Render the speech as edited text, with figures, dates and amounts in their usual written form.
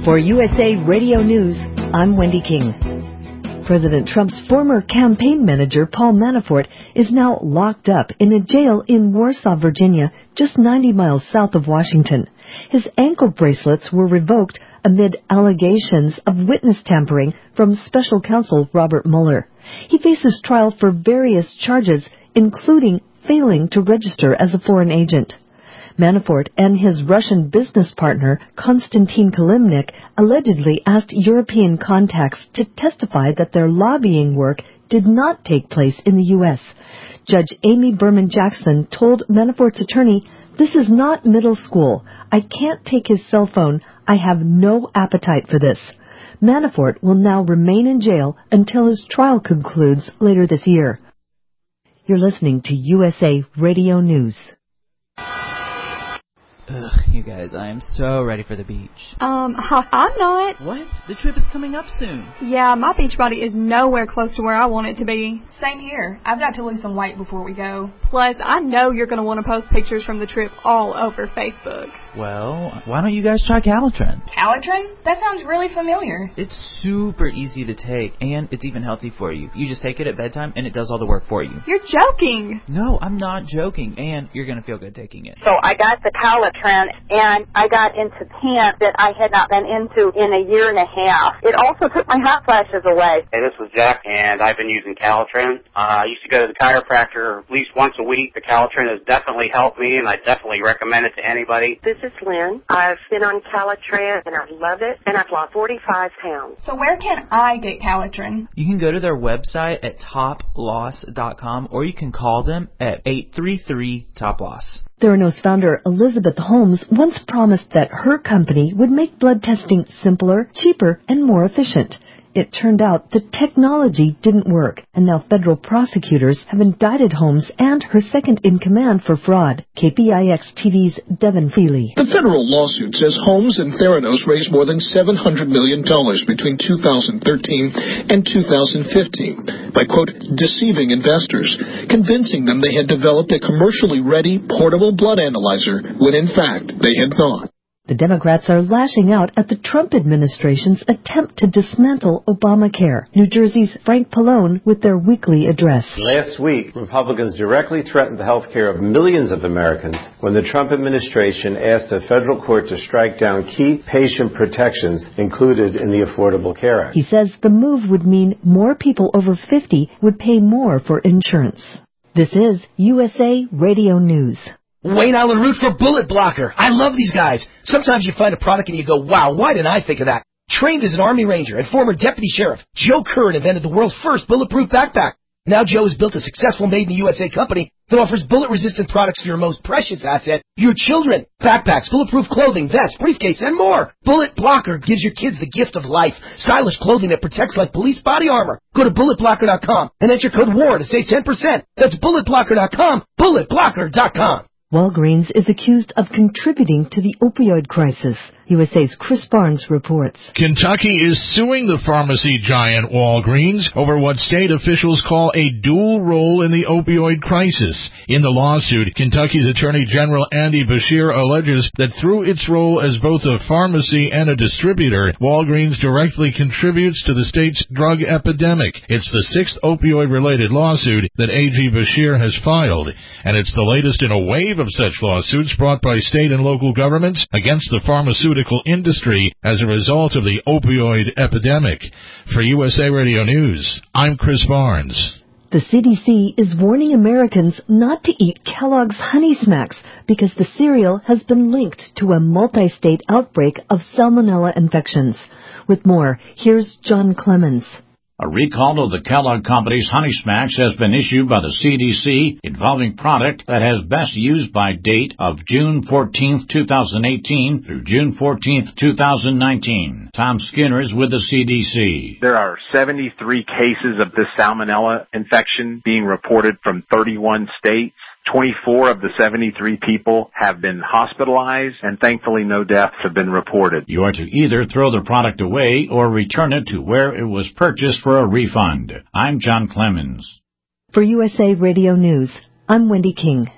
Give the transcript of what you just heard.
For USA Radio News, I'm Wendy King. President Trump's former campaign manager, Paul Manafort, is now locked up in a jail in Warsaw, Virginia, just 90 miles south of Washington. His ankle bracelets were revoked amid allegations of witness tampering from special counsel Robert Mueller. He faces trial for various charges, including failing to register as a foreign agent. Manafort and his Russian business partner, Konstantin Kilimnik, allegedly asked European contacts to testify that their lobbying work did not take place in the U.S. Judge Amy Berman Jackson told Manafort's attorney, "This is not middle school. I can't take his cell phone. I have no appetite for this." Manafort will now remain in jail until his trial concludes later this year. You're listening to USA Radio News. Ugh, you guys, I am so ready for the beach. I'm not. What? The trip is coming up soon. Yeah, my beach body is nowhere close to where I want it to be. Same here. I've got to lose some weight before we go. Plus, I know you're going to want to post pictures from the trip all over Facebook. Well, why don't you guys try Calitrin? Calitrin? That sounds really familiar. It's super easy to take, and it's even healthy for you. You just take it at bedtime, and it does all the work for you. You're joking. No, I'm not joking, and you're going to feel good taking it. So I got the Calitrin, and I got into pants that I had not been into in a year and a half. It also took my hot flashes away. Hey, this is Jack, and I've been using Calitrin. I used to go to the chiropractor at least once a week. The Calitrin has definitely helped me, and I definitely recommend it to anybody. This is Lynn. I've been on Calitrin, and I love it, and I've lost 45 pounds. So where can I get Calitrin? You can go to their website at toploss.com, or you can call them at 833-TOP-LOSS. Theranos founder Elizabeth Holmes once promised that her company would make blood testing simpler, cheaper, and more efficient. It turned out the technology didn't work, and now federal prosecutors have indicted Holmes and her second-in-command for fraud. KPIX TV's Devin Feely. The federal lawsuit says Holmes and Theranos raised more than $700 million between 2013 and 2015 by, quote, deceiving investors, convincing them they had developed a commercially ready portable blood analyzer when, in fact, they had not. The Democrats are lashing out at the Trump administration's attempt to dismantle Obamacare. New Jersey's Frank Pallone with their weekly address. Last week, Republicans directly threatened the health care of millions of Americans when the Trump administration asked a federal court to strike down key patient protections included in the Affordable Care Act. He says the move would mean more people over 50 would pay more for insurance. This is USA Radio News. Wayne Allen Root for Bullet Blocker. I love these guys. Sometimes you find a product and you go, wow, why didn't I think of that? Trained as an Army Ranger and former deputy sheriff, Joe Curran invented the world's first bulletproof backpack. Now Joe has built a successful made-in-the-USA company that offers bullet-resistant products for your most precious asset, your children. Backpacks, bulletproof clothing, vests, briefcase, and more. Bullet Blocker gives your kids the gift of life. Stylish clothing that protects like police body armor. Go to bulletblocker.com and enter code WAR to save 10%. That's bulletblocker.com, bulletblocker.com. Walgreens is accused of contributing to the opioid crisis. USA's Chris Barnes reports. Kentucky is suing the pharmacy giant Walgreens over what state officials call a dual role in the opioid crisis. In the lawsuit, Kentucky's Attorney General Andy Beshear alleges that through its role as both a pharmacy and a distributor, Walgreens directly contributes to the state's drug epidemic. It's the sixth opioid-related lawsuit that AG Beshear has filed, and it's the latest in a wave of such lawsuits brought by state and local governments against the pharmaceutical industry as a result of the opioid epidemic. For USA Radio News, I'm Chris Barnes. The CDC is warning Americans not to eat Kellogg's Honey Smacks because the cereal has been linked to a multi-state outbreak of salmonella infections. With more, here's John Clemens. A recall of the Kellogg Company's Honey Smacks has been issued by the CDC involving product that has best used by date of June 14, 2018 through June 14, 2019. Tom Skinner is with the CDC. There are 73 cases of this salmonella infection being reported from 31 states. 24 of the 73 people have been hospitalized, and thankfully no deaths have been reported. You are to either throw the product away or return it to where it was purchased for a refund. I'm John Clemens. For USA Radio News, I'm Wendy King.